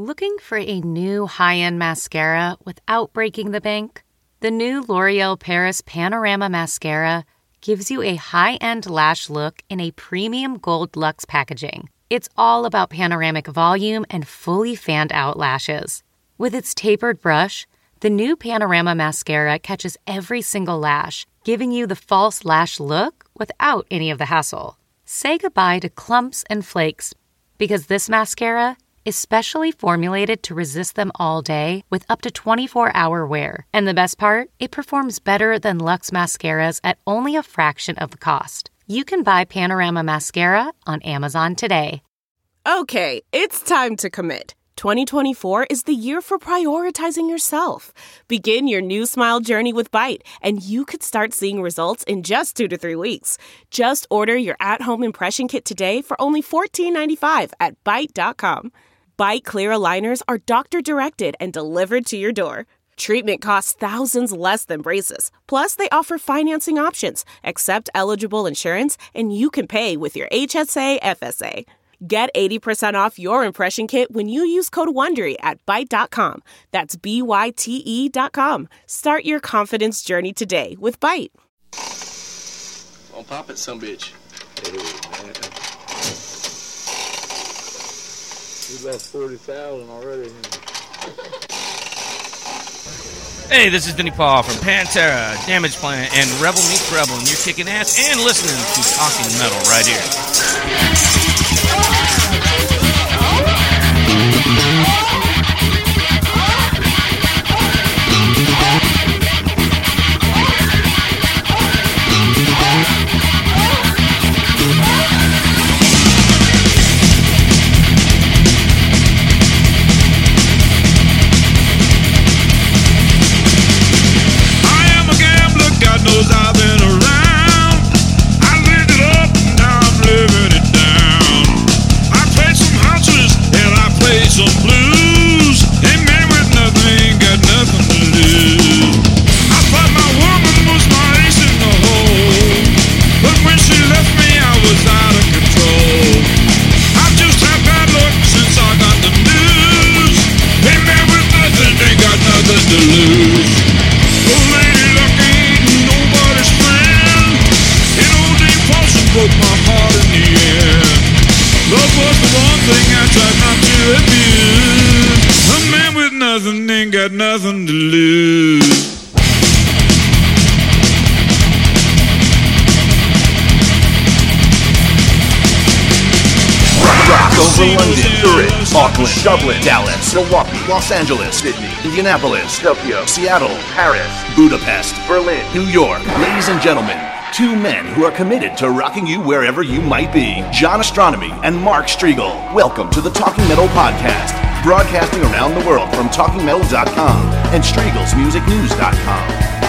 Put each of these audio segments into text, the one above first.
Looking for a new high-end mascara without breaking the bank? The new L'Oreal Paris Panorama Mascara gives you a high-end lash look in a premium gold luxe packaging. It's all about panoramic volume and fully fanned-out lashes. With its tapered brush, the new Panorama Mascara catches every single lash, giving you the false lash look without any of the hassle. Say goodbye to clumps and flakes, because this mascara is specially formulated to resist them all day with up to 24-hour wear. And the best part? It performs better than Luxe mascaras at only a fraction of the cost. You can buy Panorama Mascara on Amazon today. Okay, it's time to commit. 2024 is the year for prioritizing yourself. Begin your new smile journey with Byte, and you could start seeing results in just 2 to 3 weeks. Just order your at-home impression kit today for only $14.95 at Byte.com. Byte Clear aligners are doctor-directed and delivered to your door. Treatment costs thousands less than braces. Plus, they offer financing options, accept eligible insurance, and you can pay with your HSA FSA. Get 80% off your impression kit when you use code WONDERY at Byte.com. That's BYTE.com. Start your confidence journey today with Byte. Don't pop it, some bitch. Hey, man. We left 40,000 already. Hey, this is Vinnie Paul from Pantera, Damage Plan, and Rebel Meets Rebel, and you're kicking ass and listening to Talking Metal right here. I've been around. I lived it up and now I'm living it down. I played some houses and I played some blues. A man with nothing ain't got nothing to lose. I thought my woman was my ace in the hole, but when she left me I was out of control. I've just had bad luck since I got the news. A man with nothing ain't got nothing to lose. Oh, lady luck ain't nobody's friend. An old Dave Paulson broke my heart in the end. Love was the one thing I tried not to abuse. A man with nothing ain't got nothing to lose. Rock over London, Zurich, Auckland, Dublin, Dallas, Milwaukee, Los Angeles, Sydney, Indianapolis, Tokyo, Seattle, Paris, Budapest, Berlin, New York. Ladies and gentlemen, two men who are committed to rocking you wherever you might be. John Astronomy and Mark Striegel. Welcome to the Talking Metal Podcast, broadcasting around the world from TalkingMetal.com and StriegelsMusicNews.com.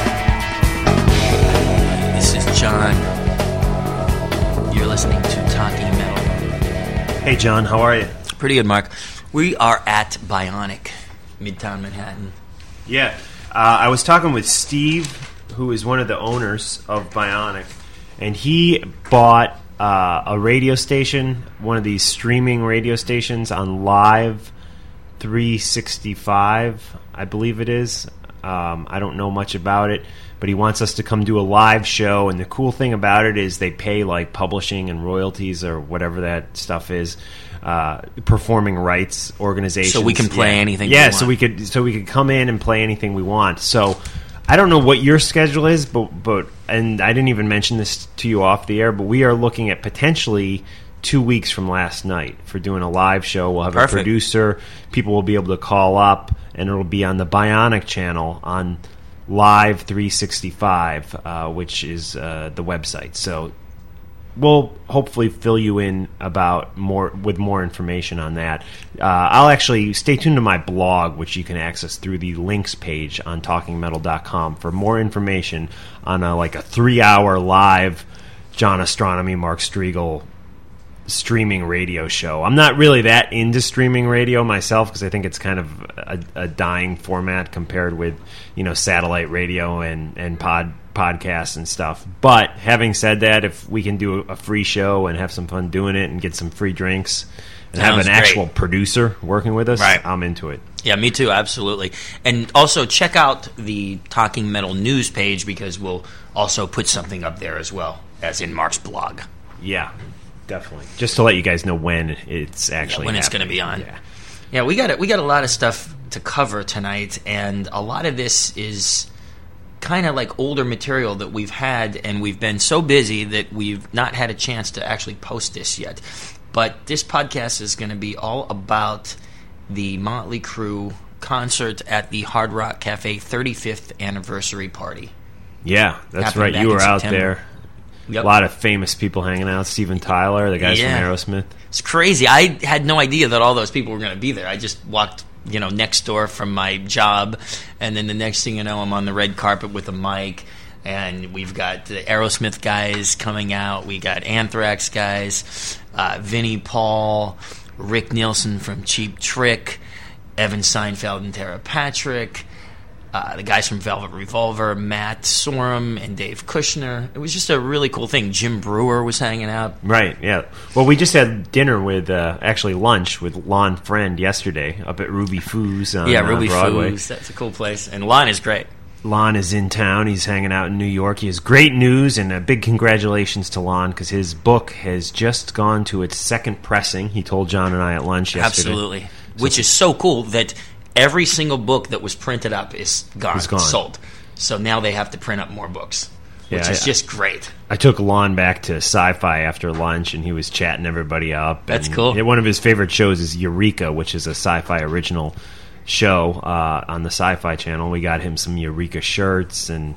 This is John. You're listening to Talking Metal. Hey, John, how are you? Pretty good, Mark. We are at Bionic, Midtown Manhattan. Yeah, I was talking with Steve, who is one of the owners of Bionic, and he bought a radio station, one of these streaming radio stations on Live 365, I believe it is. I don't know much about it, but he wants us to come do a live show, and the cool thing about it is they pay like publishing and royalties or whatever that stuff is, performing rights organizations. So we can play anything we want. want. So we could come in and play anything we want. So I don't know what your schedule is, but and I didn't even mention this to you off the air, but we are looking at potentially 2 weeks from last night for doing a live show. We'll have a producer. People will be able to call up, and it'll be on the Bionic channel on Live 365, which is the website. So we'll hopefully fill you in with more information on that. I'll actually stay tuned to my blog, which you can access through the links page on TalkingMetal.com for more information on a 3-hour live John Astronomy, Mark Striegel streaming radio show. I'm not really that into streaming radio myself because I think it's kind of a dying format compared with satellite radio and podcasts and stuff. But having said that, if we can do a free show and have some fun doing it and get some free drinks and have an actual producer working with us, I'm into it. Yeah, me too, absolutely. And also check out the Talking Metal news page, because we'll also put something up there as well, as in Mark's blog. Yeah, definitely. Just to let you guys know when it's actually when it's going to be on. Yeah, we got a lot of stuff to cover tonight, and a lot of this is kind of like older material that we've had, and we've been so busy that we've not had a chance to actually post this yet. But this podcast is going to be all about the Motley Crue concert at the Hard Rock Cafe 35th anniversary party. Yeah, that's right. You were out there. Yep. A lot of famous people hanging out. Steven Tyler, the guys from Aerosmith. It's crazy. I had no idea that all those people were going to be there. I just walked, next door from my job, and then the next thing you know, I'm on the red carpet with a mic, and we've got the Aerosmith guys coming out. We got Anthrax guys, Vinnie Paul, Rick Nielsen from Cheap Trick, Evan Seinfeld and Tara Patrick, the guys from Velvet Revolver, Matt Sorum and Dave Kushner. It was just a really cool thing. Jim Brewer was hanging out. Right, yeah. Well, we just had dinner with, actually lunch with Lon Friend yesterday up at Ruby Foo's on Ruby Broadway. Foo's. That's a cool place. And Lon is great. Lon is in town. He's hanging out in New York. He has great news, and a big congratulations to Lon, because his book has just gone to its second pressing. He told John and I at lunch yesterday. Absolutely. Which is so cool that every single book that was printed up is gone. Sold. So now they have to print up more books, which is just great. I took Lon back to Sci-Fi after lunch, and he was chatting everybody up. That's cool. One of his favorite shows is Eureka, which is a Sci-Fi original show on the Sci-Fi Channel. We got him some Eureka shirts, and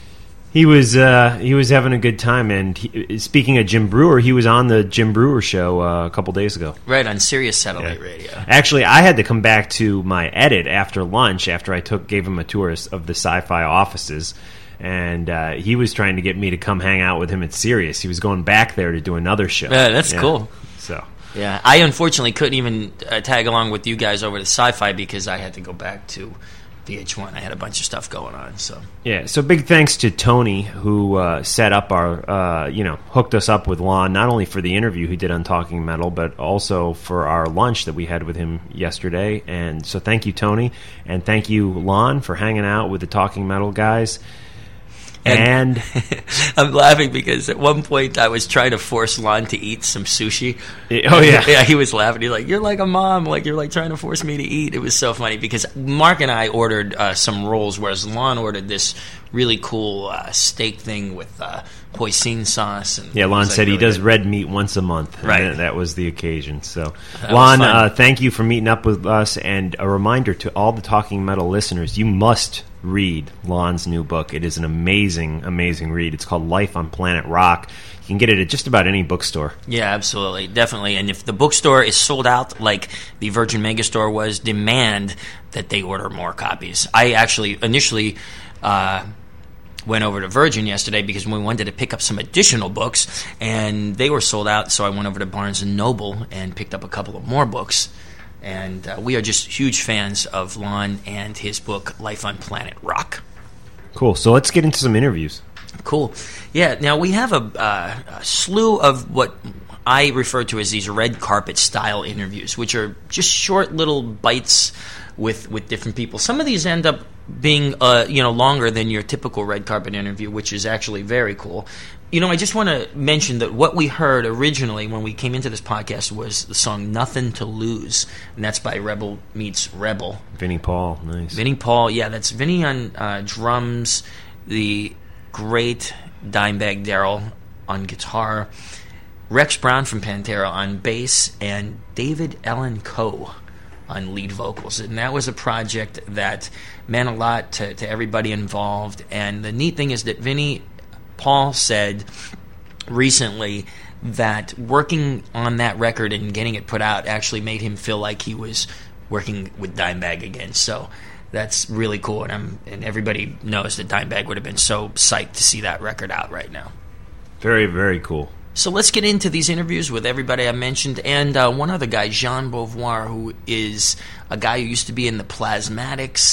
he was having a good time. And speaking of Jim Brewer, he was on the Jim Brewer show a couple days ago. Right, on Sirius Satellite Radio. Actually, I had to come back to my edit after lunch, after I gave him a tour of the Sci-Fi offices, and he was trying to get me to come hang out with him at Sirius. He was going back there to do another show. That's cool. So. Yeah, I unfortunately couldn't even tag along with you guys over to Sci-Fi because I had to go back to VH1. I had a bunch of stuff going on. So big thanks to Tony, who set up our, hooked us up with Lon, not only for the interview he did on Talking Metal, but also for our lunch that we had with him yesterday. And so thank you, Tony, and thank you, Lon, for hanging out with the Talking Metal guys. And I'm laughing because at one point I was trying to force Lon to eat some sushi. Oh, yeah. Yeah, he was laughing. He's like, "You're like a mom. Like, you're like trying to force me to eat." It was so funny because Mark and I ordered some rolls, whereas Lon ordered this really cool steak thing with hoisin sauce. And Lon said he does red meat once a month. And that was the occasion. So, Lon, thank you for meeting up with us. And a reminder to all the Talking Metal listeners, you must read Lon's new book. It is an amazing, amazing read. It's called Life on Planet Rock. You can get it at just about any bookstore. Yeah, absolutely. Definitely. And if the bookstore is sold out like the Virgin Megastore was, demand that they order more copies. I actually initially went over to Virgin yesterday because we wanted to pick up some additional books, and they were sold out, so I went over to Barnes & Noble and picked up a couple of more books. And we are just huge fans of Lon and his book, Life on Planet Rock. Cool. So let's get into some interviews. Cool. Yeah, now we have a slew of what I refer to as these red carpet style interviews, which are just short little bites with different people. Some of these end up being longer than your typical red carpet interview, which is actually very cool. I just want to mention that what we heard originally when we came into this podcast was the song Nothing to Lose, and that's by Rebel Meets Rebel. Vinnie Paul, nice. Vinnie Paul, yeah, that's Vinnie on drums, the great Dimebag Darrell on guitar, Rex Brown from Pantera on bass, and David Allan Coe on lead vocals. And that was a project that meant a lot to everybody involved. And the neat thing is that Vinnie Paul said recently that working on that record and getting it put out actually made him feel like he was working with Dimebag again. So that's really cool, and everybody knows that Dimebag would have been so psyched to see that record out right now. Very, very cool. So let's get into these interviews with everybody I mentioned, and one other guy, Jean Beauvoir, who is a guy who used to be in the Plasmatics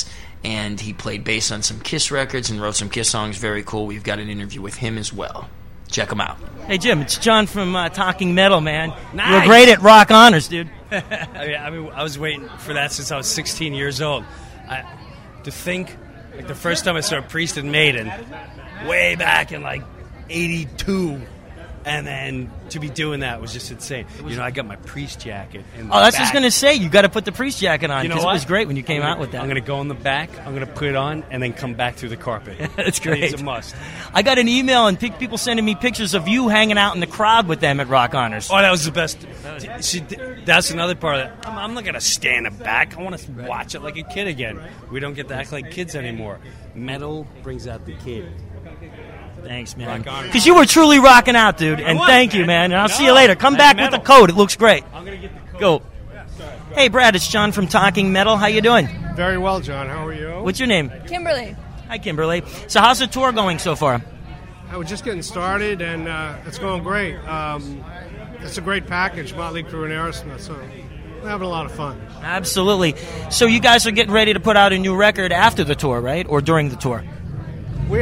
and he played bass on some Kiss records and wrote some Kiss songs. Very cool. We've got an interview with him as well. Check him out. Hey, Jim, it's John from Talking Metal, man. Nice. You were great at Rock Honors, dude. I mean, I was waiting for that since I was 16 years old. To think, like, the first time I saw Priest and Maiden, way back in, like, 82, and then to be doing that was just insane. You know, I got my Priest jacket. In the That's back. what I was going to say. You got to put the Priest jacket on, You know because it what? was great when you came out with that. I'm going to go in the back, I'm going to put it on, and then come back through the carpet. That's great. It's a must. I got an email and people sending me pictures of you hanging out in the crowd with them at Rock Honors. Oh, that was the best. See, that's another part of it. I'm not going to stand in the back. I want to watch it like a kid again. We don't get to act like kids anymore. Metal brings out the kid. Thanks, man. Rock Honors. Because you were truly rocking out, dude. And was, thank you, man. And I'll see you later. Come back with the metal. code. It looks great. I'm going to get the code. Go. Hey, Brad, it's John from Talking Metal. How you doing? Very well, John. How are you? What's your name? Kimberly. Hi, Kimberly. So how's the tour going so far? We're just getting started, and it's going great. It's a great package, Motley Crue and Aerosmith, so we're having a lot of fun. Absolutely. So you guys are getting ready to put out a new record after the tour, right? Or during the tour? We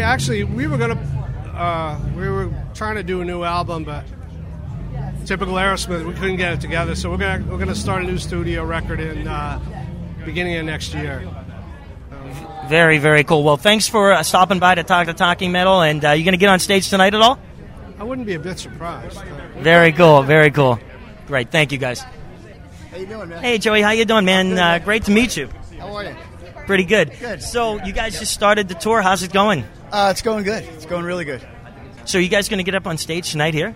were trying to do a new album, but typical Aerosmith, we couldn't get it together, so we're gonna start a new studio record in beginning of next year. Very, very cool. Well, thanks for stopping by to talk to Talking Metal, and you going to get on stage tonight at all? I wouldn't be a bit surprised. Very cool, very cool. Great, thank you, guys. How you doing, man? Hey, Joey, how you doing, man? Great to meet you. How are you? Pretty good. Good. So you guys just started the tour. How's it going? It's going good. It's going really good. So you guys going to get up on stage tonight here?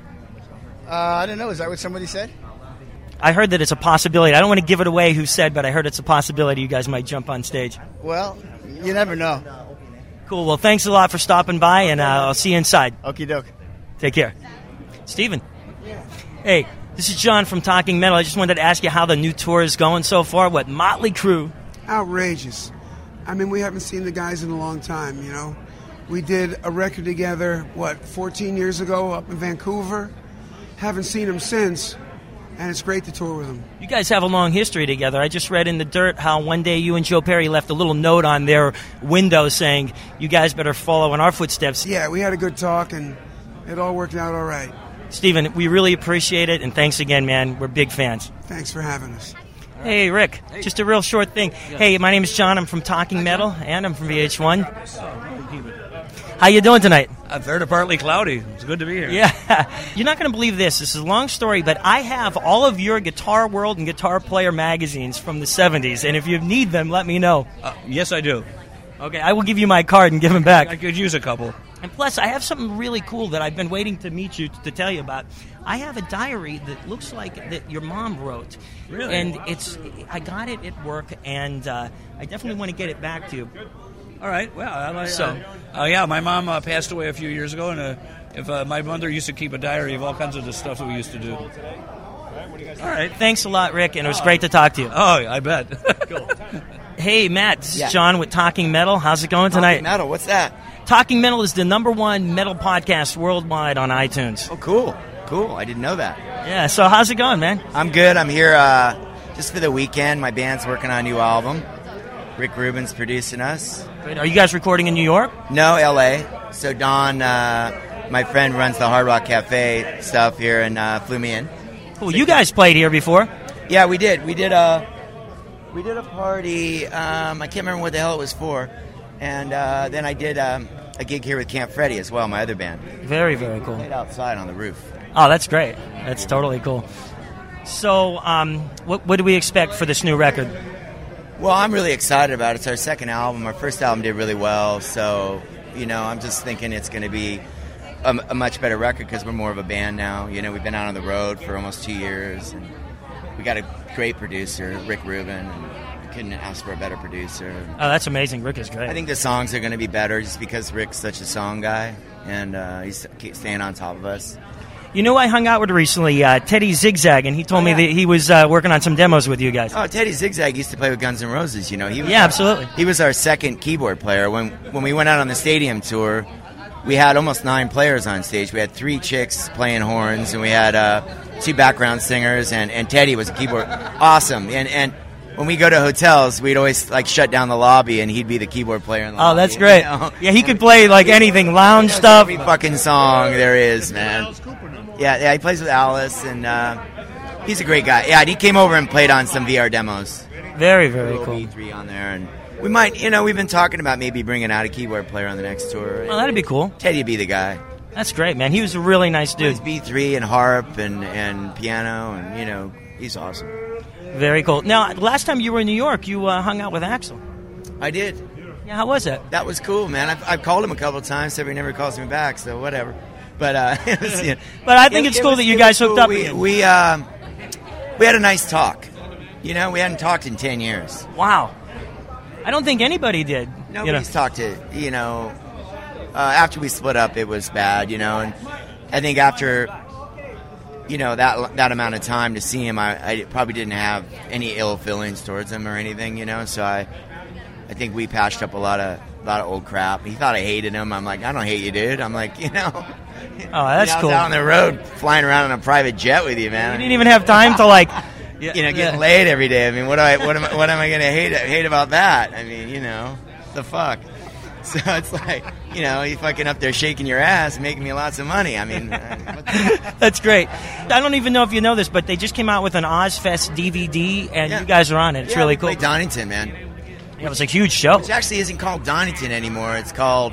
I don't know. Is that what somebody said? I heard that it's a possibility. I don't want to give it away who said, but I heard it's a possibility you guys might jump on stage. Well, you never know. Cool. Well, thanks a lot for stopping by, and I'll see you inside. Okie doke. Take care. Steven. Hey, this is John from Talking Metal. I just wanted to ask you how the new tour is going so far. What, Motley Crue? Outrageous. I mean, we haven't seen the guys in a long time, you know. We did a record together, 14 years ago up in Vancouver. Haven't seen them since, and it's great to tour with them. You guys have a long history together. I just read in the dirt how one day you and Joe Perry left a little note on their window saying, you guys better follow in our footsteps. Yeah, we had a good talk, and it all worked out all right. Steven, we really appreciate it, and thanks again, man. We're big fans. Thanks for having us. Hey, Rick, just a real short thing. Hey, my name is John. I'm from Talking Metal, and I'm from VH1. How you doing tonight? I'm fair to partly cloudy. It's good to be here. Yeah. You're not going to believe this. This is a long story, but I have all of your Guitar World and Guitar Player magazines from the 70s, and if you need them, let me know. Yes, I do. Okay, I will give you my card and give them back. I could use a couple. And plus, I have something really cool that I've been waiting to meet you to tell you about. I have a diary that looks like that your mom wrote. Really? And I got it at work, and I definitely want to get it back to you. All right. Well, yeah, my mom passed away a few years ago, and my mother used to keep a diary of all kinds of the stuff that we used to do. All right. Thanks a lot, Rick, and it was great to talk to you. Oh, I bet. Cool. Hey, Matt, this is John with Talking Metal. How's it going tonight? Talking Metal, what's that? Talking Metal is the #1 metal podcast worldwide on iTunes. Oh, cool. Cool. I didn't know that. Yeah, so how's it going, man? I'm good. I'm here just for the weekend. My band's working on a new album. Rick Rubin's producing us. Great. Are you guys recording in New York? No, L.A. So Don, my friend, runs the Hard Rock Cafe stuff here and flew me in. Cool. You guys played here before? Yeah, we did. We did a party. I can't remember what the hell it was for. And then I did a gig here with Camp Freddy as well, my other band. Very, very cool. Played outside on the roof. Oh, that's great. That's totally cool. So, what do we expect for this new record? Well, I'm really excited about it. It's our second album. Our first album did really well. So, I'm just thinking it's going to be a much better record because we're more of a band now. We've been out on the road for almost 2 years. And we got a great producer, Rick Rubin, and couldn't ask for a better producer. Oh, that's amazing. Rick is great. I think the songs are going to be better just because Rick's such a song guy, and he's staying on top of us. You know, I hung out with recently, Teddy Zigzag, and he told me that he was working on some demos with you guys. Oh, Teddy Zigzag used to play with Guns N' Roses, He was absolutely. He was our second keyboard player. When we went out on the stadium tour, we had almost 9 players on stage. We had 3 chicks playing horns, and we had 2 background singers, and Teddy was a keyboard. Awesome. And when we go to hotels, we'd always like shut down the lobby, and he'd be the keyboard player in the lobby. Oh, that's great. You know? Yeah, he could play like anything, lounge stuff. Every fucking song there is, man. Yeah, he plays with Alice, and he's a great guy. Yeah, and he came over and played on some VR demos. Very, very cool. V3 on there, and we might, we've been talking about maybe bringing out a keyboard player on the next tour. Oh, that'd be cool. Teddy'd be the guy. That's great, man. He was a really nice dude. Plays V3 and harp and piano, and he's awesome. Very cool. Now, last time you were in New York, you hung out with Axl. I did. Yeah, how was that? That was cool, man. I've called him a couple of times, so he never calls me back, so whatever. But it was, but I think it's cool that you guys hooked up. We had a nice talk. We hadn't talked in 10 years. Wow. I don't think anybody did. Nobody's talked to, after we split up, it was bad, and I think after, that amount of time to see him, I probably didn't have any ill feelings towards him or anything, so I think we patched up a lot of old crap. He thought I hated him. I'm like, I don't hate you, dude. I'm like, Oh, that's cool. Down the road, flying around on a private jet with you, man. You didn't even have time to like... getting laid every day. I mean, what am I going to hate about that? I mean, the fuck. So it's like, you fucking up there shaking your ass, making me lots of money. I mean, that's great. I don't even know if you know this, but they just came out with an Ozfest DVD, and you guys are on it. It's really cool. We played Donington, man. Yeah, it was a huge show. Which actually isn't called Donington anymore. It's called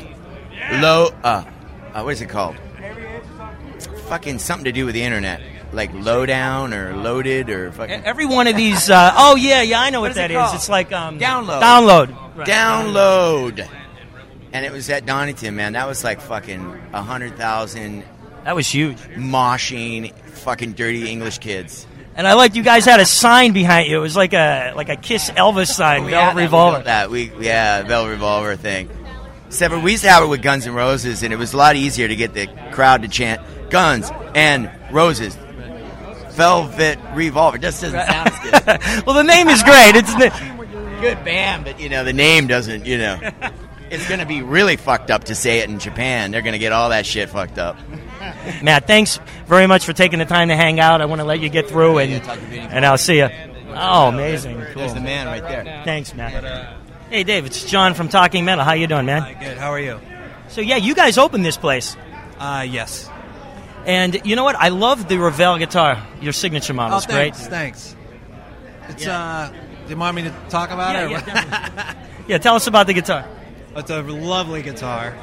what is it called? Fucking something to do with the internet. Like Lowdown or Loaded or fucking... Every one of these... I know what that is. It's like... Download. Right. Download. And it was at Donington, man. That was like fucking 100,000... That was huge. Moshing, fucking dirty English kids. And I liked you guys had a sign behind you. It was like a Kiss Elvis sign, Velvet Revolver. Velvet Revolver thing. Except we used to have it with Guns N' Roses, and it was a lot easier to get the crowd to chant Guns and Roses. Velvet Revolver. Just doesn't sound as good. Well, the name is great. It's good band, but the name doesn't. It's going to be really fucked up to say it in Japan. They're going to get all that shit fucked up. Matt, thanks very much for taking the time to hang out. I want to let you get through, and I'll see you. Oh, amazing! Cool. There's the man right there. Thanks, Matt. Hey, Dave, it's John from Talking Metal. How you doing, man? Good. How are you? So you guys opened this place. Yes. And you know what? I love the Revell guitar. Your signature model is great. Thanks. It's do you want me to talk about it? Yeah, tell us about the guitar. It's a lovely guitar.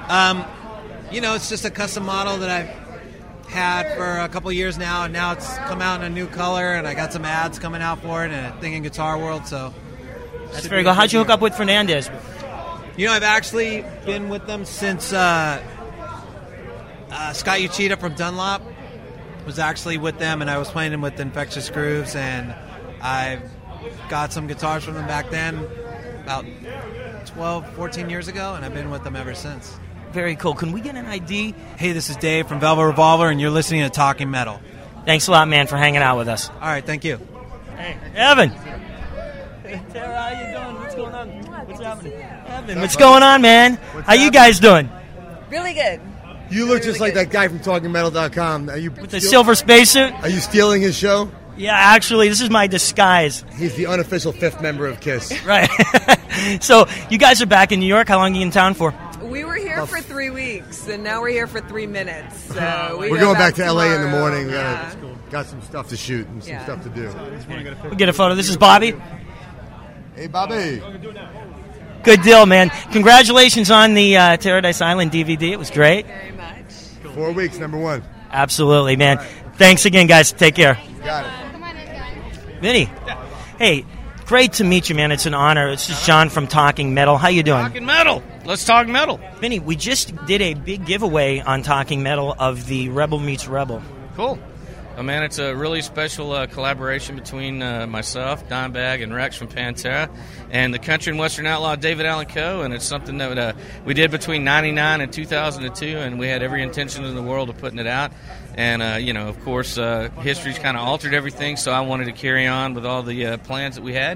It's just a custom model that I've had for a couple years now, and now it's come out in a new color, and I got some ads coming out for it and a thing in Guitar World, so... That's very good. How'd you hook up with Fernandez? I've actually been with them since Scott Uchida from Dunlop was actually with them, and I was playing them with Infectious Grooves, and I've got some guitars from them back then, about 12, 14 years ago, and I've been with them ever since. Very cool. Can we get an ID? Hey, this is Dave from Velvet Revolver, and you're listening to Talking Metal. Thanks a lot, man, for hanging out with us. All right, thank you. Hey, Evan. Hey, Tara, how you doing? What's going on? What's happening? Evan, what's going on, man? How you guys doing? Really good. You look just like that guy from TalkingMetal.com. Are you with the silver spacesuit? Are you stealing his show? Yeah, actually, this is my disguise. He's the unofficial fifth member of KISS. Right. So, you guys are back in New York. How long are you in town for? We were here for 3 weeks, and now we're here for 3 minutes. So we're going back to LA in the morning. We got some stuff to shoot and some stuff to do. We'll get a photo. This is Bobby. Hey, Bobby. Good deal, man. Congratulations on the Paradise Island DVD. It was great. Very much. 4 weeks, number one. Absolutely, man. Thanks again, guys. Take care. Got it. Vinny. Hey, great to meet you, man. It's an honor. This is John from Talking Metal. How you doing? Talking Metal. Let's talk metal. Vinny, we just did a big giveaway on Talking Metal of the Rebel Meets Rebel. Cool. Oh, man, it's a really special collaboration between myself, Dimebag, and Rex from Pantera, and the country and western outlaw David Allan Coe, and it's something that we did between 99 and 2002, and we had every intention in the world of putting it out. And, of course, history's kind of altered everything, so I wanted to carry on with all the plans that we had.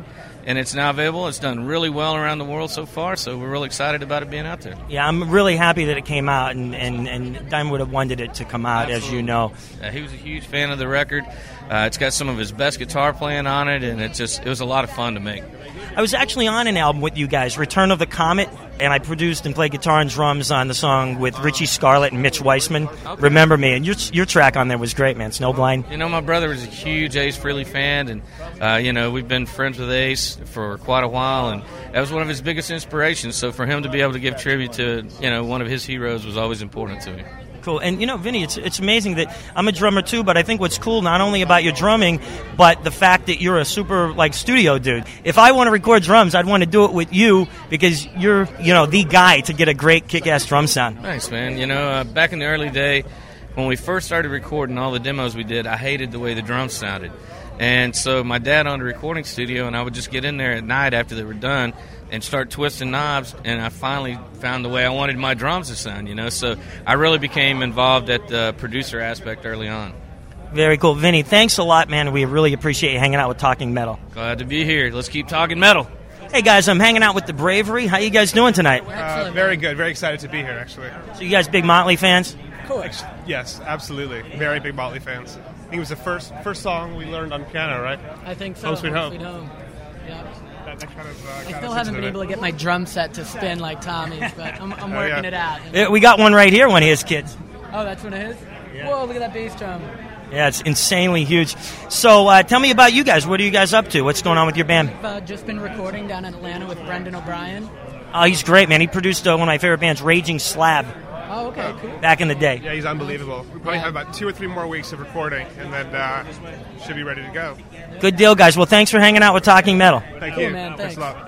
and it's now available. It's done really well around the world so far, so we're really excited about it being out there. Yeah, I'm really happy that it came out, and Diamond would have wanted it to come out, Absolutely. as you know. He was a huge fan of the record. It's got some of his best guitar playing on it, and it was a lot of fun to make. I was actually on an album with you guys, Return of the Comet, and I produced and played guitar and drums on the song with Richie Scarlett and Mitch Weissman. Okay. Remember Me, and your track on there was great, man. Snowblind. You know, my brother was a huge Ace Frehley fan, and we've been friends with Ace for quite a while, and that was one of his biggest inspirations. So for him to be able to give tribute to one of his heroes was always important to me. Cool. And, Vinny, it's amazing that I'm a drummer, too, but I think what's cool not only about your drumming, but the fact that you're a super, studio dude. If I want to record drums, I'd want to do it with you because you're, the guy to get a great kick-ass drum sound. Thanks, man. Back in the early day, when we first started recording all the demos we did, I hated the way the drums sounded. And so my dad owned a recording studio, and I would just get in there at night after they were done and start twisting knobs, and I finally found the way I wanted my drums to sound, So I really became involved at the producer aspect early on. Very cool. Vinny, thanks a lot, man. We really appreciate you hanging out with Talking Metal. Glad to be here. Let's keep talking metal. Hey, guys, I'm hanging out with the Bravery. How you guys doing tonight? Very good. Very excited to be here, actually. So you guys big Motley fans? Of course. Yes, absolutely. Very big Motley fans. I think it was the first song we learned on piano, right? I think so. Home Sweet Home. Yeah. That kind of, I still haven't been able to get my drum set to spin like Tommy's, but I'm working it out. Yeah, we got one right here, one of his kids. Oh, that's one of his? Yeah. Whoa, look at that bass drum. Yeah, it's insanely huge. So tell me about you guys. What are you guys up to? What's going on with your band? We've just been recording down in Atlanta with Brendan O'Brien. Oh, he's great, man. He produced one of my favorite bands, Raging Slab. Oh, okay, cool. Back in the day. Yeah, he's unbelievable. We probably have about 2 or 3 more weeks of recording, and then should be ready to go. Good deal, guys. Well, thanks for hanging out with Talking Metal. Thank you. Man, thanks. a lot.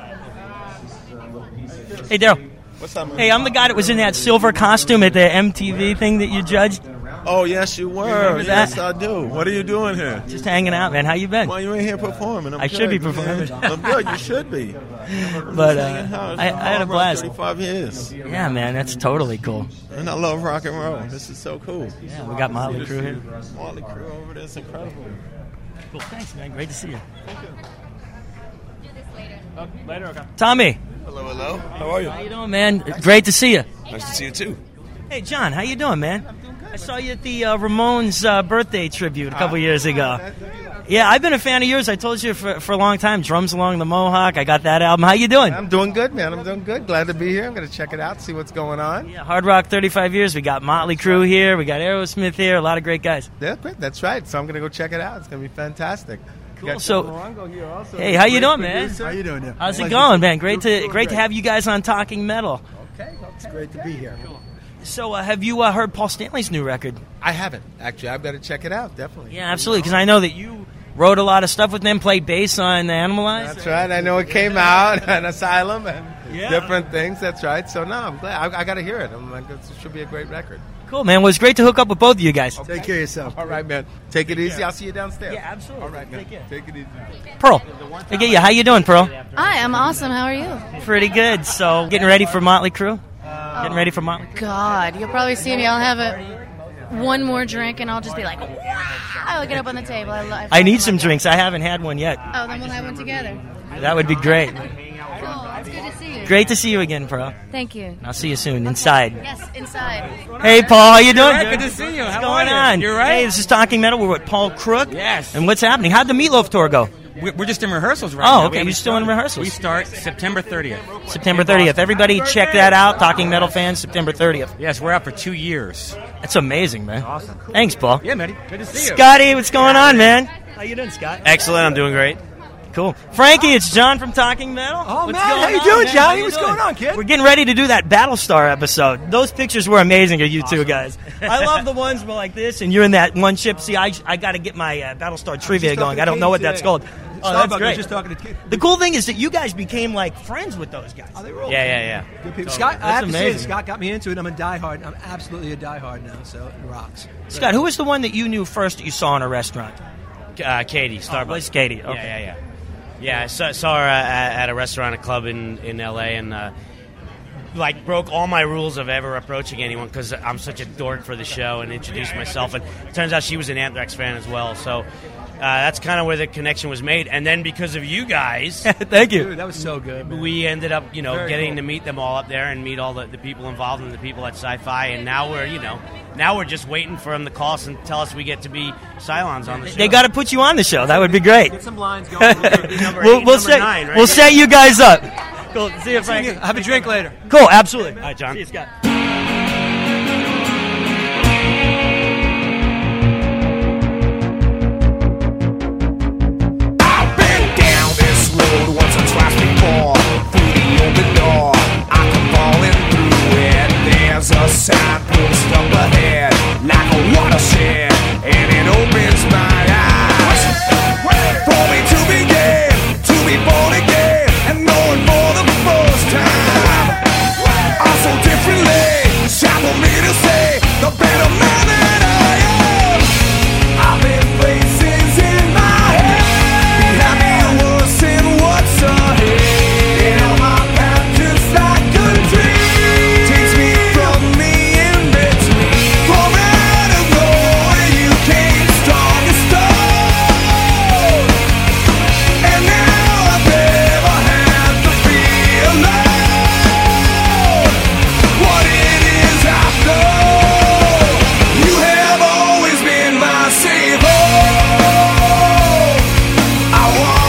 Hey, Daryl. What's up, man? Hey, I'm the guy that was in that silver costume at the MTV thing that you judged. Oh, yes, you were. Remember that? Yes, I do. What are you doing here? Just hanging out, man. How you been? Why you ain't here performing? I should be performing. I'm good. You should be. But I had a blast. 35 years. Yeah, man. That's totally cool. And I love rock and roll. This is so cool. Yeah, we got Motley Crue here. Motley Crue over there. It's incredible. Cool. Thanks, man. Great to see you. Thank you. Later, okay. Tommy. Hello. How are you? How you doing, man? Great to see you. Nice to see you, too. Hey, John. How you doing, man? I saw you at the Ramones birthday tribute a couple years ago. Yeah, I've been a fan of yours. I told you for a long time. Drums Along the Mohawk. I got that album. How you doing? I'm doing good, man. I'm doing good. Glad to be here. I'm going to check it out, see what's going on. Yeah, Hard Rock 35 years. We got Motley Crue here. We got Aerosmith here. A lot of great guys. Yeah, great. That's right. So I'm going to go check it out. It's going to be fantastic. Cool. So, hey, how you doing, man? How you doing? How's it going, man? Great to have you guys on Talking Metal. Okay, it's great to be here. So, have you heard Paul Stanley's new record? I haven't, actually. I've got to check it out, definitely. Yeah, absolutely, because I know that you wrote a lot of stuff with them, played bass on Animalize. That's right. I know it came out on Asylum and different things. That's right. So, no, I'm glad. I got to hear it. I'm like, this should be a great record. Cool, man. Well, it's great to hook up with both of you guys. Take care of yourself. All right, man. Take it easy. I'll see you downstairs. Yeah, absolutely. All right, man. Take it easy. Pearl. I get you. How you doing, Pearl? Hi, I'm awesome. How are you? Pretty good. So, getting ready for Motley Crue? Getting ready for Motley Crue? God, you'll probably see me. I'll have one more drink, and I'll just be like, wow! I'll get up on the table. I need some drinks. I haven't had one yet. Oh, then we'll have one together. That would be great. Cool. It's good to see you. Great to see you again, Pearl. Thank you. I'll see you soon inside. Yes, inside. Hey, Paul. How you doing? Right, good to see you. What's How going are you? on? You're right. Hey, this is Talking Metal. We're with Paul Crook. Yes. And what's happening? How'd the Meatloaf tour go? We're just in rehearsals right now. Oh, okay. You're still in rehearsals. We start September 30th. September 30th. Everybody check that out. Talking Metal fans, September 30th. Yes, we're out for 2 years. That's amazing, man. Awesome. Thanks, Paul. Yeah, Matty. Good to see you. Scotty, what's going on, man? How you doing, Scott? Excellent. I'm doing great. Cool. Frankie, it's John from Talking Metal. Oh, What's man. going How you on, doing, man? Johnny? How you What's doing? going on, kid? We're getting ready to do that Battlestar episode. Those pictures were amazing of you two guys. I love the ones where like this, and you're in that one ship. See, I got to get my Battlestar trivia going. I don't know what that's called. Oh, that's great. Just talking to the cool thing is that you guys became like friends with those guys. Oh, they were all Yeah. good people. So, Scott, I have that's to say, amazing. Scott got me into it. I'm a diehard. I'm absolutely a diehard now, so it rocks. Scott, who was the one that you knew first that you saw in a restaurant? Katie, Starbucks. Oh, it's Katie. Okay. Yeah. Yeah, I saw her at a restaurant, a club in L.A., and like broke all my rules of ever approaching anyone because I'm such a dork for the show and introduced myself. And it turns out she was an Anthrax fan as well. So that's kind of where the connection was made. And then because of you guys, thank you. Dude, that was so good, man. We ended up, Very getting cool. to meet them all up there and meet all the people involved and the people at Sci-Fi. And now we're just waiting for them to call us and tell us we get to be Cylons on the show. They got to put you on the show. That would be great. Get some lines going. We'll set 9, right? we'll set you guys up. Cool. See you, Frank. Have a drink later. Cool. Absolutely. All right, John. See you, Scott. Down this road once or twice before. Through the open door, I come falling through it. There's a signpost up ahead, like a watershed, and it opens my eyes. For me to begin, to be born again, and knowing for the first time. I'm so differently, it's time for me to say, the better man that I am. I've been places in my head. What's ahead? And on my path just like a dream takes me from me in between. Forever go where you came strong and stone. And now I've never had to feel alone. What it is I know, you have always been my savior. I want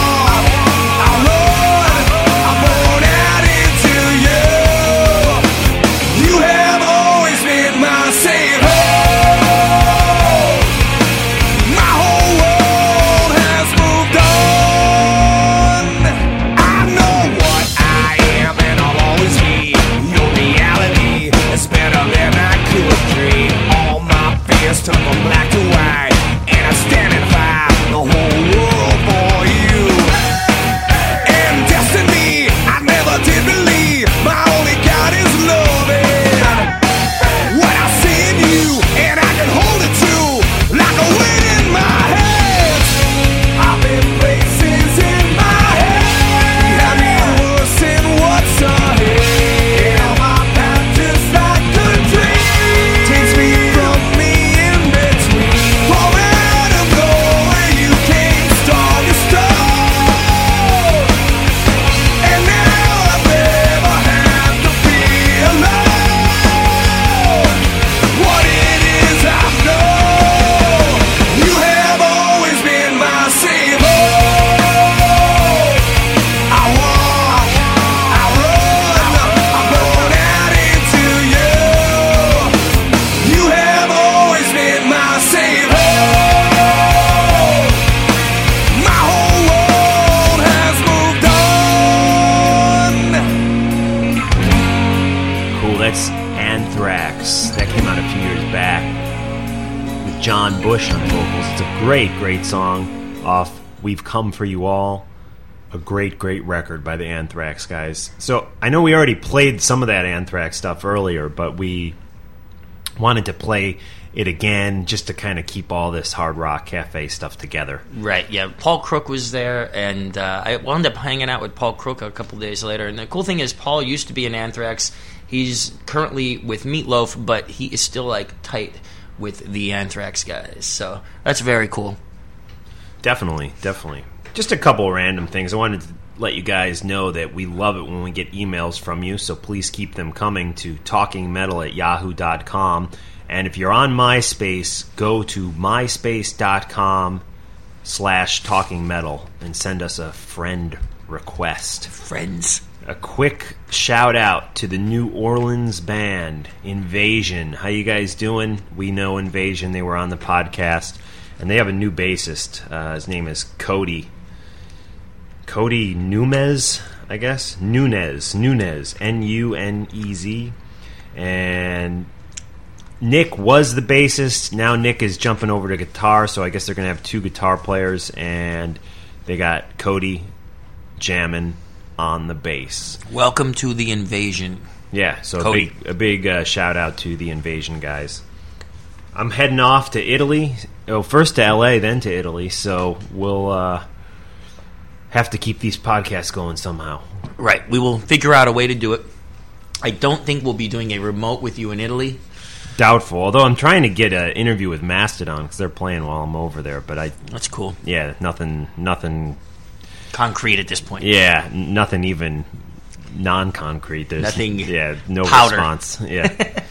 turn from black to white, and I stand and fight the whole world for you. And destiny, I never did believe. My only God is loving. What I see in you, and I can hold it too, like a weight in my hands. I've been places in my head. You have me worse than what's ahead. And on my path just like a dream takes me from me. John Bush on vocals. It's a great song off We've Come For You All. A great record by the Anthrax guys. So I know we already played some of that Anthrax stuff earlier, but we wanted to play it again just to kind of keep all this Hard Rock Cafe stuff together. Right, yeah. Paul Crook was there, and I wound up hanging out with Paul Crook a couple days later. And the cool thing is Paul used to be in Anthrax. He's currently with Meatloaf, but he is still like tight with the Anthrax guys. So that's very cool. Definitely. Just a couple random things. I wanted to let you guys know that we love it when we get emails from you, so please keep them coming to talkingmetal@yahoo.com. And if you're on MySpace, go to myspace.com/talkingmetal and send us a friend request. Friends. A quick shout out to the New Orleans band, Invasion. How you guys doing? We know Invasion. They were on the podcast. And they have a new bassist. His name is Cody Nunez, I guess. Nunez. Nunez. And Nick was the bassist. Now Nick is jumping over to guitar, so I guess they're going to have two guitar players. And they got Cody jamming on the bass. Welcome to the Invasion. Yeah, so Cody. a big shout out to the Invasion guys. I'm heading off to Italy. Oh, first to LA, then to Italy. So we'll have to keep these podcasts going somehow. Right. We will figure out a way to do it. I don't think we'll be doing a remote with you in Italy. Doubtful. Although I'm trying to get an interview with Mastodon because they're playing while I'm over there. But that's cool. Yeah, nothing concrete at this point. Yeah, nothing even non-concrete. There's nothing. Yeah, no powder. Response. Yeah.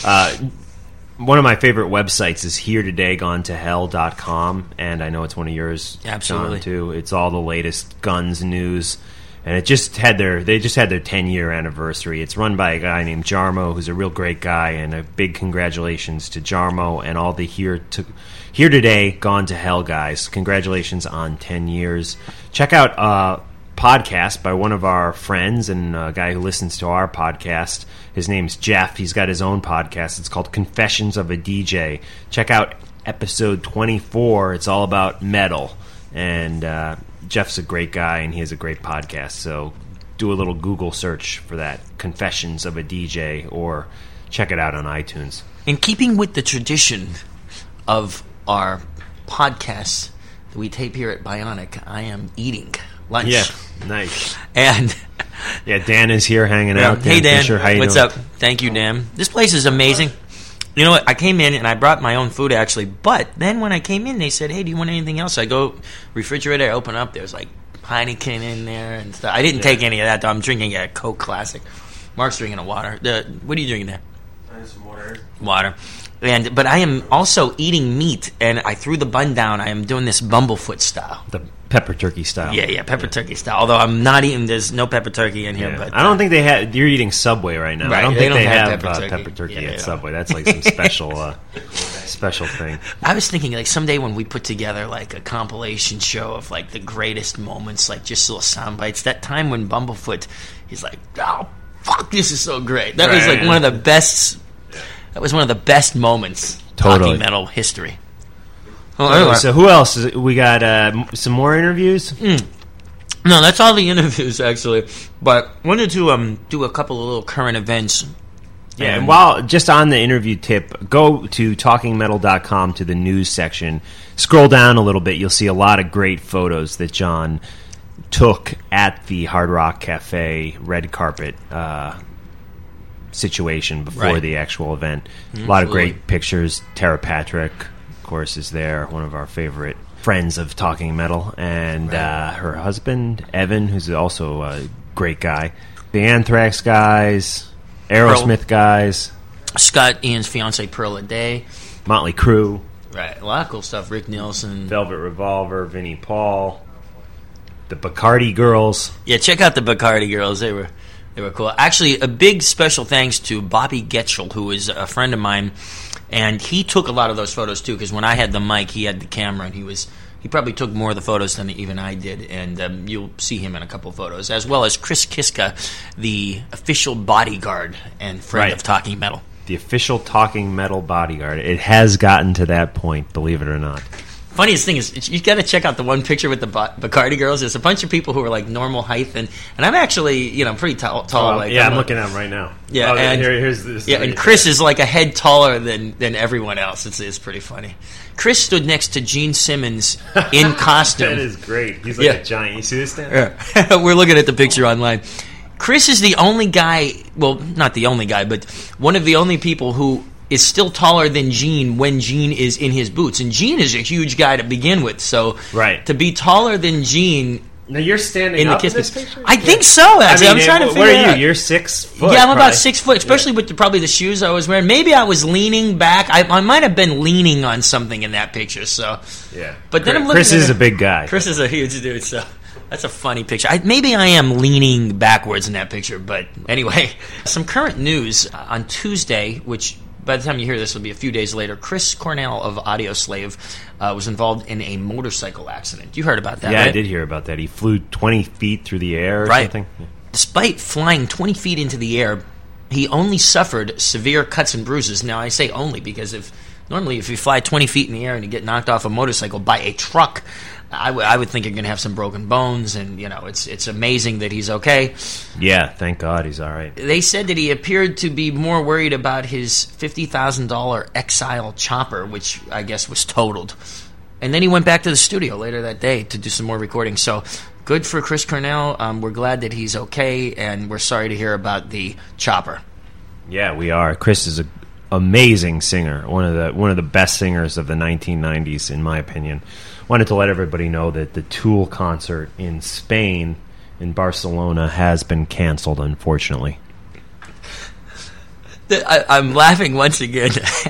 One of my favorite websites is HereTodayGoneToHell.com, and I know it's one of yours, Absolutely. John, too. It's all the latest guns news, and they just had their 10-year anniversary. It's run by a guy named Jarmo, who's a real great guy, and a big congratulations to Jarmo and all the Here Today Gone to Hell guys. Congratulations on 10 years. Check out podcast by one of our friends and a guy who listens to our podcast. His name's Jeff. He's got his own podcast. It's called Confessions of a DJ. Check out episode 24. It's all about metal. And Jeff's a great guy, and he has a great podcast. So do a little Google search for that, Confessions of a DJ, or check it out on iTunes. In keeping with the tradition of our podcasts that we tape here at Bionic, I am eating lunch. Yeah, nice. And yeah, Dan is here hanging out. Hey, Dan. Fisher, how you What's doing? up? Thank you, Dan. This place is amazing. You know what? I came in and I brought my own food, actually. But then when I came in, they said, hey, do you want anything else? I go refrigerator, I open up. There's like Heineken in there and stuff. I didn't take any of that, though. I'm drinking a Coke Classic. Mark's drinking a water. What are you drinking there? Some water. Water. But I am also eating meat, and I threw the bun down. I am doing this Bumblefoot style. The pepper turkey style. Yeah, pepper turkey style. Although I'm not eating, there's no pepper turkey in here. Yeah. But I don't think they have. You're eating Subway right now. Right, I don't think they have pepper turkey. at Subway. That's like some special special thing. I was thinking like someday when we put together like a compilation show of like the greatest moments, like just little sound bites. That time when Bumblefoot, he's like, "Oh fuck, this is so great." That was like one of the best. That was one of the best moments. Talking metal history. So who else? We got some more interviews? No, that's all the interviews, actually. But wanted to do a couple of little current events. Yeah, and while just on the interview tip, go to talkingmetal.com to the news section. Scroll down a little bit. You'll see a lot of great photos that John took at the Hard Rock Cafe red carpet situation before the actual event. A lot of great pictures. Tara Patrick, of course, is there, one of our favorite friends of Talking Metal, and her husband, Evan, who's also a great guy. The Anthrax guys, Aerosmith guys. Scott Ian's fiancée, Pearl a Day. Motley Crue. Right, a lot of cool stuff. Rick Nielsen. Velvet Revolver, Vinnie Paul. The Bacardi Girls. Yeah, check out the Bacardi Girls. They were cool. Actually, a big special thanks to Bobby Getchell, who is a friend of mine, and he took a lot of those photos too. Because when I had the mic, he had the camera, and he probably took more of the photos than even I did. And you'll see him in a couple of photos, as well as Chris Kiska, the official bodyguard and friend of Talking Metal. The official Talking Metal bodyguard. It has gotten to that point, believe it or not. Funniest thing is, you got to check out the one picture with the Bacardi Girls. There's a bunch of people who are like normal height, and I'm actually pretty tall. I'm looking at them right now. Yeah, and here's this. Yeah, and Chris is like a head taller than everyone else. It's pretty funny. Chris stood next to Gene Simmons in costume. That is great. He's like a giant. You see this thing? Yeah. We're looking at the picture online. Chris is the only guy. Well, not the only guy, but one of the only people who is still taller than Gene when Gene is in his boots. And Gene is a huge guy to begin with, so to be taller than Gene... Now you're standing in up the in this picture? I think so, actually. I'm trying to figure it out. What are you? You're 6 foot. Yeah, I'm about 6 foot, especially with probably the shoes I was wearing. Maybe I was leaning back. I might have been leaning on something in that picture, so... Yeah. But then I'm looking Chris is a big guy. Chris is a huge dude, so... That's a funny picture. Maybe I am leaning backwards in that picture, but anyway. Some current news. On Tuesday, which... By the time you hear this, it'll be a few days later. Chris Cornell of Audioslave was involved in a motorcycle accident. You heard about that, Yeah, right? I did hear about that. He flew 20 feet through the air or something. Despite flying 20 feet into the air, he only suffered severe cuts and bruises. Now, I say only because normally if you fly 20 feet in the air and you get knocked off a motorcycle by a truck, I would think you're going to have some broken bones, and it's amazing that he's okay. Yeah, thank God he's all right. They said that he appeared to be more worried about his $50,000 Exile chopper, which I guess was totaled. And then he went back to the studio later that day to do some more recording. So good for Chris Cornell. We're glad that he's okay, and we're sorry to hear about the chopper. Yeah, we are. Chris is amazing singer, one of the best singers of the 1990s, in my opinion. Wanted to let everybody know that the Tool concert in Spain, in Barcelona, has been canceled, unfortunately. I'm laughing once again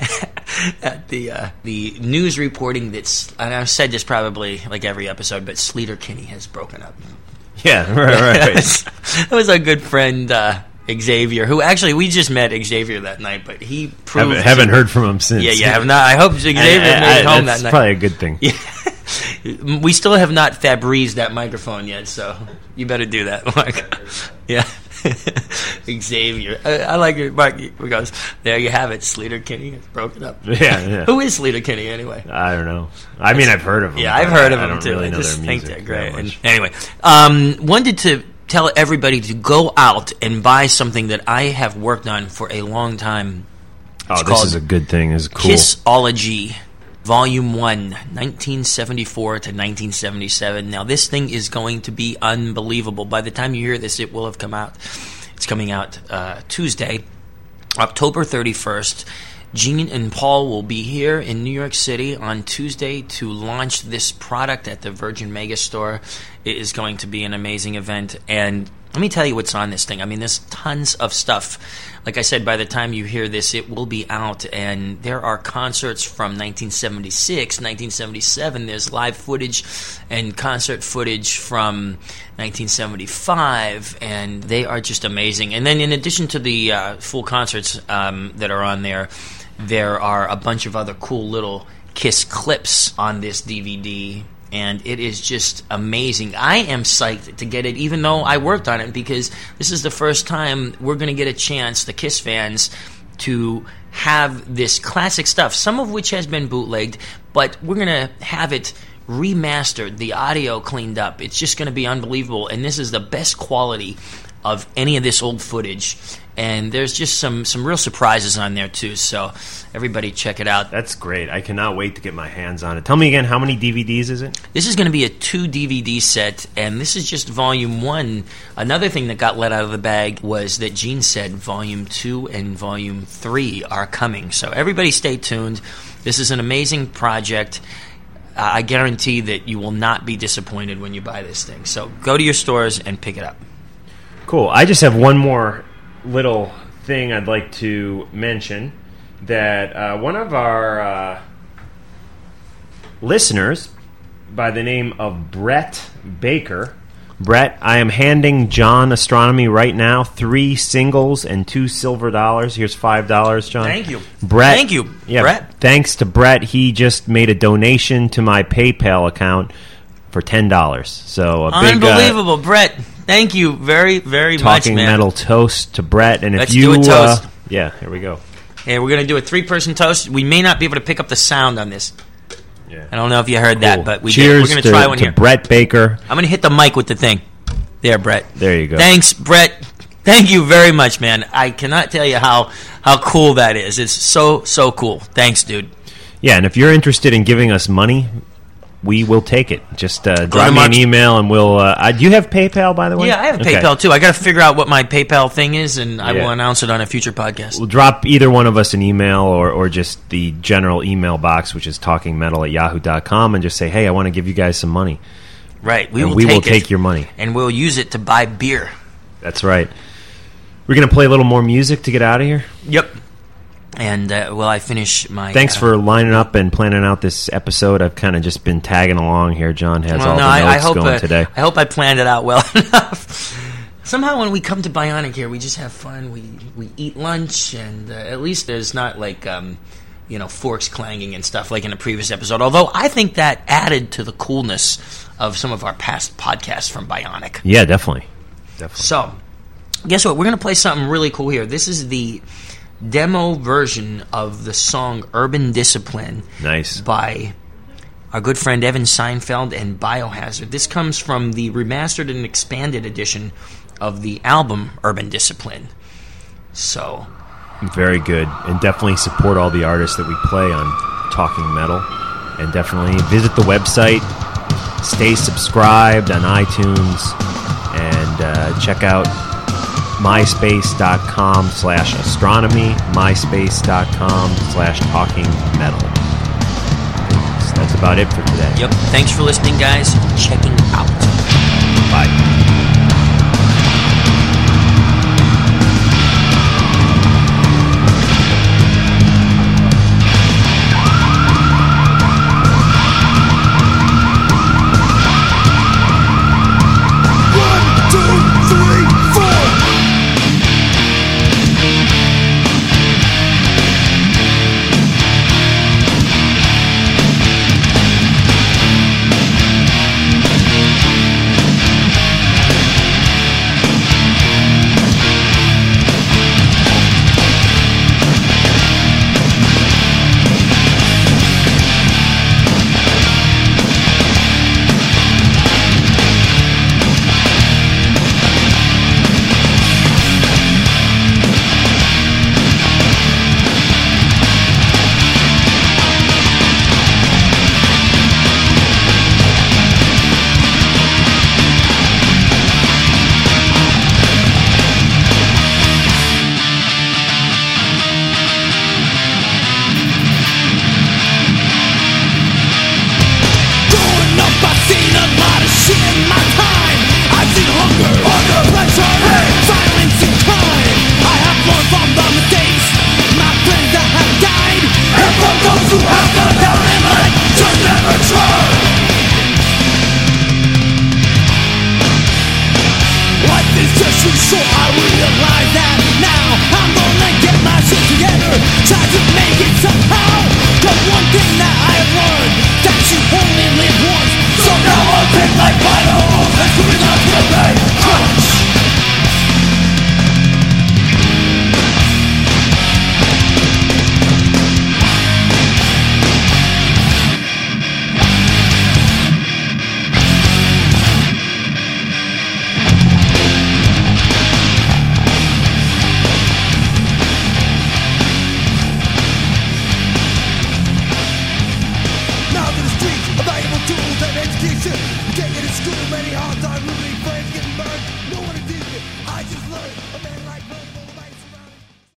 at the news reporting that's, and I've said this probably like every episode, but Sleater-Kinney has broken up. Yeah, right. That was a good friend, Xavier, who actually we just met Xavier that night, but he proved haven't heard from him since. Yeah, have not. I hope Xavier made it home that night. That's probably a good thing. Yeah. We still have not Febreze that microphone yet, so you better do that, Mark. Yeah. Xavier. I like it. Mark goes, there you have it. Sleater-Kinney has broken up. Yeah. Who is Sleater-Kinney anyway? I don't know. I mean, I've heard of him. Yeah, I've heard of him don't too. Really I know just their think music they're great. that much. Anyway, wanted to tell everybody to go out and buy something that I have worked on for a long time. It's this is a good thing. It's cool. Kissology, Volume 1, 1974 to 1977. Now, this thing is going to be unbelievable. By the time you hear this, it will have come out. It's coming out Tuesday, October 31st. Gene and Paul will be here in New York City on Tuesday to launch this product at the Virgin Megastore. It is going to be an amazing event. And let me tell you what's on this thing. I mean, there's tons of stuff. Like I said, by the time you hear this, it will be out. And there are concerts from 1976, 1977. There's live footage and concert footage from 1975. And they are just amazing. And then in addition to the full concerts that are on there, there are a bunch of other cool little Kiss clips on this DVD. And it is just amazing. I am psyched to get it, even though I worked on it, because this is the first time we're going to get a chance, the Kiss fans, to have this classic stuff, some of which has been bootlegged, but we're going to have it remastered, the audio cleaned up. It's just going to be unbelievable, and this is the best quality of any of this old footage. And there's just some real surprises on there, too. So everybody check it out. That's great. I cannot wait to get my hands on it. Tell me again, how many DVDs is it? This is going to be a 2-DVD set, and this is just Volume 1. Another thing that got let out of the bag was that Gene said Volume 2 and Volume 3 are coming. So everybody stay tuned. This is an amazing project. I guarantee that you will not be disappointed when you buy this thing. So go to your stores and pick it up. Cool. I just have one more little thing I'd like to mention, that one of our listeners by the name of Brett Baker. Brett, I am handing John Astronomy right now 3 singles and 2 silver dollars. Here's $5, John. Thank you. Brett. Thank you, yeah, Brett. Thanks to Brett. He just made a donation to my PayPal account for $10. So a big unbelievable, Brett. Thank you very, very much, man. Talking Metal toast to Brett. And Let's if you do a toast. Yeah, here we go. Hey, we're going to do a 3-person toast. We may not be able to pick up the sound on this. Yeah. I don't know if you heard that, but we Cheers did. We're going to try one to here. Brett Baker. I'm going to hit the mic with the thing. There, Brett. There you go. Thanks, Brett. Thank you very much, man. I cannot tell you how cool that is. It's so cool. Thanks, dude. Yeah, and if you're interested in giving us money, we will take it. Just drop me an email, and we'll... do you have PayPal, by the way? Yeah, I have PayPal, too. I got to figure out what my PayPal thing is, and I will announce it on a future podcast. We'll drop either one of us an email or just the general email box, which is talkingmetal@yahoo.com, and just say, hey, I want to give you guys some money. Right. We will take your money. And we'll use it to buy beer. That's right. We're going to play a little more music to get out of here? Yep. And while I finish my... Thanks for lining up and planning out this episode. I've kind of just been tagging along here. John has all the notes going today. I hope I planned it out well enough. Somehow when we come to Bionic here, we just have fun. We eat lunch, and at least there's not like... forks clanging and stuff like in a previous episode. Although I think that added to the coolness of some of our past podcasts from Bionic. Yeah, definitely. So, guess what? We're going to play something really cool here. This is the demo version of the song Urban Discipline. Nice. By our good friend Evan Seinfeld and Biohazard. This comes from the remastered and expanded edition of the album Urban Discipline. So... Very good. And definitely support all the artists that we play on Talking Metal. And definitely visit the website. Stay subscribed on iTunes. And check out myspace.com/astronomy, myspace.com/talkingmetal. That's about it for today. Yep. Thanks for listening, guys. Checking out. Bye. Education, getting to school, many hard time, moving, friends getting burned.